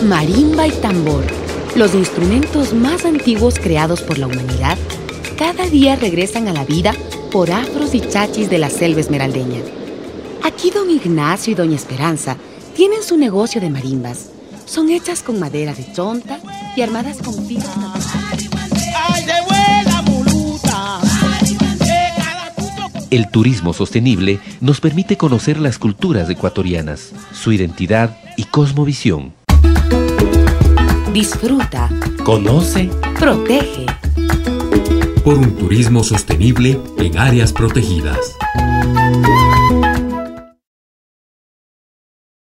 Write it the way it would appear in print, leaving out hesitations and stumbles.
Marimba y tambor, los instrumentos más antiguos creados por la humanidad, cada día regresan a la vida por afros y chachis de la selva esmeraldeña. Aquí don Ignacio y doña Esperanza tienen su negocio de marimbas. Son hechas con madera de chonta y armadas con fibras naturales. El turismo sostenible nos permite conocer las culturas ecuatorianas, su identidad y cosmovisión. Disfruta, Conoce, protege. Por un turismo sostenible en áreas protegidas.